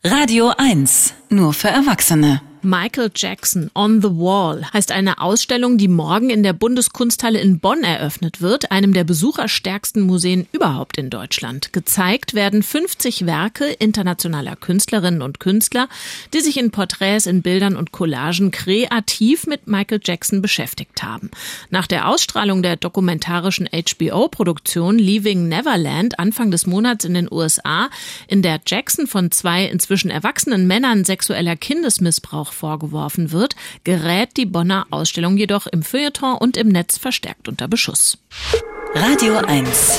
Radio 1, nur für Erwachsene. Michael Jackson on the Wall heißt eine Ausstellung, die morgen in der Bundeskunsthalle in Bonn eröffnet wird, einem der besucherstärksten Museen überhaupt in Deutschland. Gezeigt werden 50 Werke internationaler Künstlerinnen und Künstler, die sich in Porträts, in Bildern und Collagen kreativ mit Michael Jackson beschäftigt haben. Nach der Ausstrahlung der dokumentarischen HBO-Produktion Leaving Neverland Anfang des Monats in den USA, in der Jackson von 2 inzwischen erwachsenen Männern sexueller Kindesmissbrauch vorgeworfen wird, gerät die Bonner Ausstellung jedoch im Feuilleton und im Netz verstärkt unter Beschuss. Radio 1.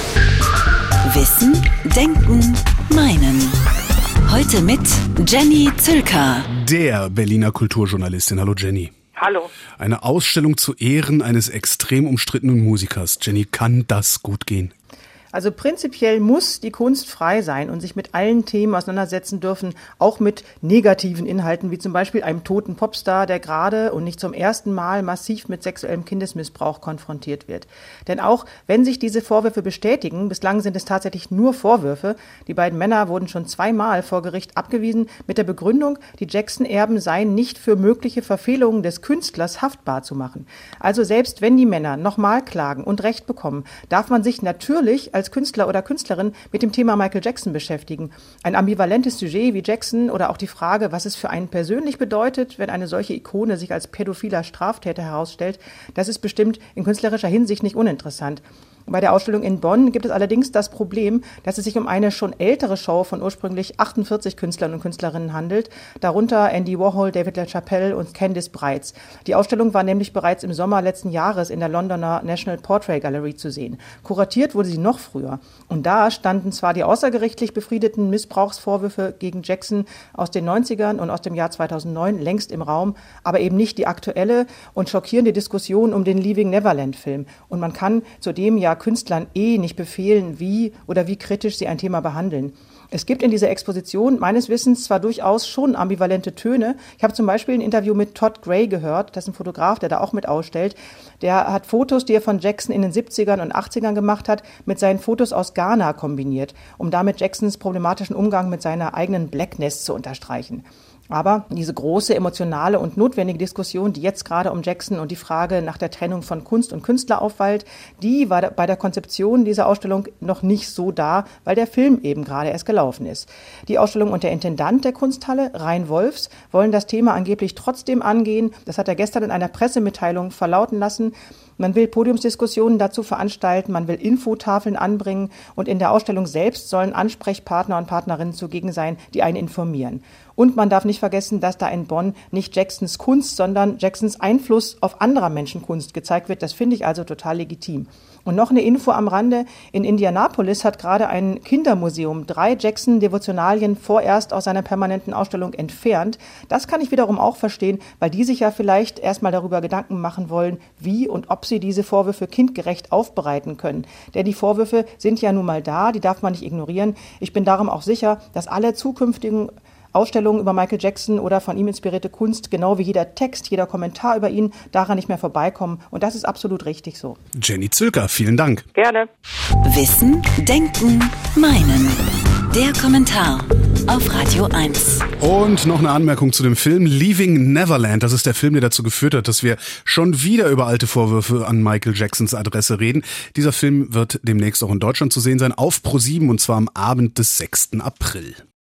Wissen, Denken, Meinen. Heute mit Jenny Zülker. Der Berliner Kulturjournalistin. Hallo Jenny. Hallo. Eine Ausstellung zu Ehren eines extrem umstrittenen Musikers. Jenny, kann das gut gehen? Also prinzipiell muss die Kunst frei sein und sich mit allen Themen auseinandersetzen dürfen, auch mit negativen Inhalten, wie zum Beispiel einem toten Popstar, der gerade und nicht zum ersten Mal massiv mit sexuellem Kindesmissbrauch konfrontiert wird. Denn auch wenn sich diese Vorwürfe bestätigen, bislang sind es tatsächlich nur Vorwürfe, die beiden Männer wurden schon 2-mal vor Gericht abgewiesen mit der Begründung, die Jackson-Erben seien nicht für mögliche Verfehlungen des Künstlers haftbar zu machen. Also selbst wenn die Männer nochmal klagen und Recht bekommen, darf man sich natürlich als Künstler oder Künstlerin mit dem Thema Michael Jackson beschäftigen. Ein ambivalentes Sujet wie Jackson oder auch die Frage, was es für einen persönlich bedeutet, wenn eine solche Ikone sich als pädophiler Straftäter herausstellt, das ist bestimmt in künstlerischer Hinsicht nicht uninteressant. Bei der Ausstellung in Bonn gibt es allerdings das Problem, dass es sich um eine schon ältere Show von ursprünglich 48 Künstlern und Künstlerinnen handelt, darunter Andy Warhol, David LaChapelle und Candice Breitz. Die Ausstellung war nämlich bereits im Sommer letzten Jahres in der Londoner National Portrait Gallery zu sehen. Kuratiert wurde sie noch früher. Und da standen zwar die außergerichtlich befriedeten Missbrauchsvorwürfe gegen Jackson aus den 90ern und aus dem Jahr 2009 längst im Raum, aber eben nicht die aktuelle und schockierende Diskussion um den Leaving Neverland-Film. Und man kann zudem ja Künstlern nicht befehlen, wie kritisch sie ein Thema behandeln. Es gibt in dieser Exposition meines Wissens zwar durchaus schon ambivalente Töne. Ich habe zum Beispiel ein Interview mit Todd Gray gehört, das ist ein Fotograf, der da auch mit ausstellt. Der hat Fotos, die er von Jackson in den 70ern und 80ern gemacht hat, mit seinen Fotos aus Ghana kombiniert, um damit Jacksons problematischen Umgang mit seiner eigenen Blackness zu unterstreichen. Aber diese große, emotionale und notwendige Diskussion, die jetzt gerade um Jackson und die Frage nach der Trennung von Kunst und Künstler aufwallt, die war bei der Konzeption dieser Ausstellung noch nicht so da, weil der Film eben gerade erst gelaufen ist. Die Ausstellung und der Intendant der Kunsthalle, Rein Wolfs, wollen das Thema angeblich trotzdem angehen. Das hat er gestern in einer Pressemitteilung verlauten lassen. Man will Podiumsdiskussionen dazu veranstalten, man will Infotafeln anbringen und in der Ausstellung selbst sollen Ansprechpartner und Partnerinnen zugegen sein, die einen informieren. Und man darf nicht vergessen, dass da in Bonn nicht Jacksons Kunst, sondern Jacksons Einfluss auf anderer Menschen Kunst gezeigt wird. Das finde ich also total legitim. Und noch eine Info am Rande. In Indianapolis hat gerade ein Kindermuseum 3 Jackson-Devotionalien vorerst aus seiner permanenten Ausstellung entfernt. Das kann ich wiederum auch verstehen, weil die sich ja vielleicht erstmal darüber Gedanken machen wollen, wie und ob sie diese Vorwürfe kindgerecht aufbereiten können. Denn die Vorwürfe sind ja nun mal da, die darf man nicht ignorieren. Ich bin darum auch sicher, dass alle zukünftigen Ausstellungen über Michael Jackson oder von ihm inspirierte Kunst, genau wie jeder Text, jeder Kommentar über ihn, daran nicht mehr vorbeikommen. Und das ist absolut richtig so. Jenny Zülker, vielen Dank. Gerne. Wissen, Denken, Meinen. Der Kommentar auf Radio 1. Und noch eine Anmerkung zu dem Film Leaving Neverland. Das ist der Film, der dazu geführt hat, dass wir schon wieder über alte Vorwürfe an Michael Jacksons Adresse reden. Dieser Film wird demnächst auch in Deutschland zu sehen sein, auf ProSieben, und zwar am Abend des 6. April.